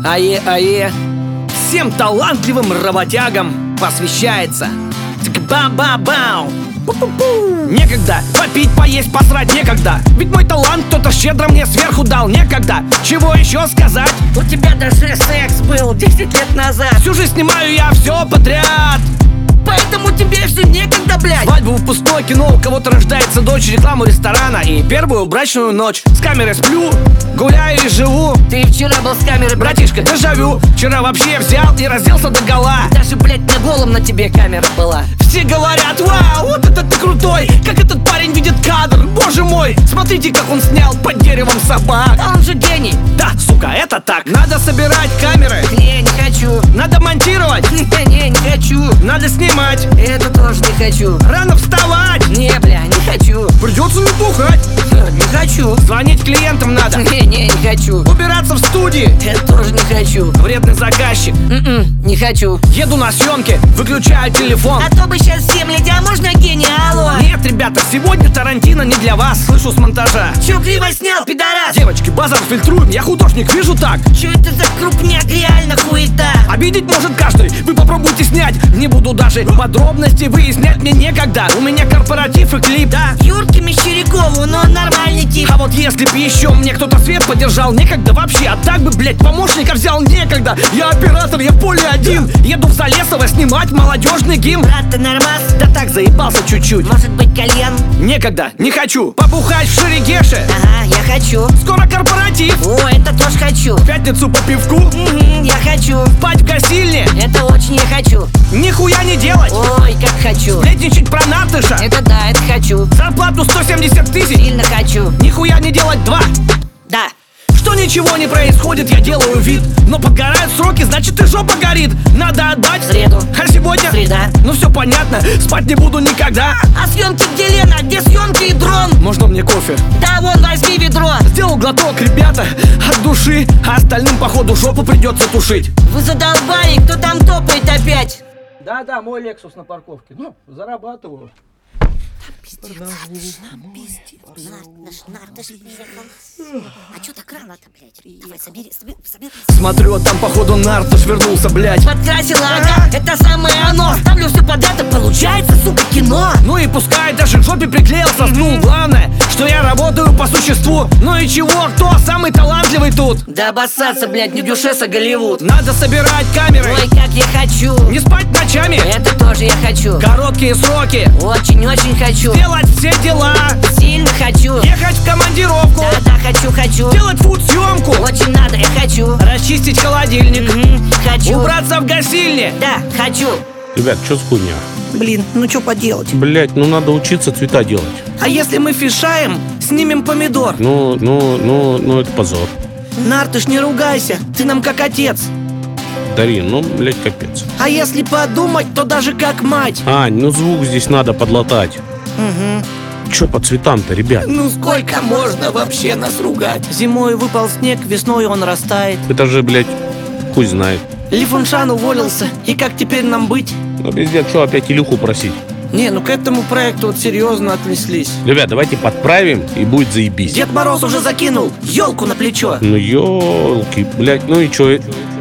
Ае-ае, всем талантливым работягам посвящается. Ба-ба-бау. Некогда попить, поесть, посрать некогда. Ведь мой талант кто-то щедро мне сверху дал. Некогда, чего еще сказать? У тебя даже секс был 10 лет назад. Всю жизнь снимаю я все подряд. Поэтому тебе все некогда, блядь. Свадьбу, выпускное кино, у кого-то рождается дочь, рекламу ресторана и первую брачную ночь. С камерой сплю, гуляю и живу. Ты вчера был с камерой, Братишка, дежавю. Вчера вообще взял и разделся догола. Даже, блядь, на голом на тебе камера была. Все говорят: вау, вот это ты крутой. Как этот парень видит кадр, боже мой. Смотрите, как он снял под деревом собак. А он же гений. Да, сука, это так. Надо собирать камеры. Не хочу. Надо монтировать. Не хочу. Надо снимать. Это тоже не хочу. Рано вставать. Не, бля, не хочу. Придется не бухать. Не хочу. Звонить клиентам надо. Не хочу. Убираться в студии. Это тоже не хочу. Вредный заказчик. Не хочу. Еду на съемки, выключаю телефон. А то бы сейчас всем, а можно гений, алло. Нет, ребята, сегодня Тарантино не для вас. Слышу с монтажа. Чё криво снял, пидорас? Девочки, базар фильтруем, я художник, вижу так. Чё это за крупняк, реально хуета? Обидеть может каждый, вы попробуйте снять. Не буду даже подробности выяснять, мне некогда. У меня корпоратив и клип, да. Юрке Мещерякову, но он нормальный тип. А вот если б еще мне кто-то свет подержал, некогда вообще. А так бы, блять, помощника взял некогда. Я оператор, я в поле один. Еду в Залесово снимать молодежный гимн. Брат, ты нормас? Да так, заебался чуть-чуть. Может быть, кальян? Некогда, не хочу. Побухать в Шерегеше. Ага, я хочу. Скоро корпоратив. О, это тоже хочу. В пятницу по пивку. Я хочу. Спать в гасильне. Это очень я хочу. Нихуя не делать. Ой, как хочу. Сплетничать про Натыша. Это да, это хочу. Зарплату 170 тысяч. Сильно хочу. Нихуя не делать 2. Да. Что ничего не происходит, я делаю вид. Но подгорают сроки, значит и жопа горит. Надо отдать В среду. А сегодня? Среда. Ну все понятно, спать не буду никогда. А съемки где, Лена? Где съемки и дрон? Можно мне кофе? Да вон, возьми ведро. Сделал глоток, ребята, от души. А остальным, походу, жопу придется тушить. Вы задолбали, кто там топает опять? Да, мой Лексус на парковке. Ну, зарабатываю. А чё так рано-то, блядь? Давай, собери. Смотрю, а там, походу, Нартыш вернулся, блядь. Подкрасила, ага, это самое оно. Ставлю все подряд, и получается, сука, кино. Ну и пускай даже к жопе приклеился стул. Главное, что я работаю по существу. Ну и чего, кто самый талантливый тут? Да обоссаться, блядь, не Дюшеса Голливуд. Надо собирать камеры. Ой, как я хочу. Не спать ночами. Это тоже я хочу. Короткие сроки. Очень-очень хочу. Делать все дела. Сильно хочу. Ехать в командировку. Да, хочу. Делать фуд-съемку. Очень надо, я хочу. Расчистить холодильник. Хочу. Убраться в гасильне. Да, хочу. Ребят, что за хуйня? Блин, ну что поделать? Блять, ну надо учиться цвета делать. А если мы фишаем, снимем помидор? Ну, это позор. Нартыш, не ругайся, ты нам как отец. Дарин, ну, блять, капец. А если подумать, то даже как мать. Ань, ну звук здесь надо подлатать. Чё по цветам-то, ребят? Ну сколько можно вообще нас ругать? Зимой выпал снег, весной он растает. Это же, блять, хуй знает. Ли Фуншан уволился, и как теперь нам быть? Ну, пиздец, что опять Илюху просить? Не, ну к этому проекту вот серьезно отнеслись. Ребят, давайте подправим, и будет заебись. Дед Мороз уже закинул елку на плечо. Ну, ёлки, блять, ну и чё?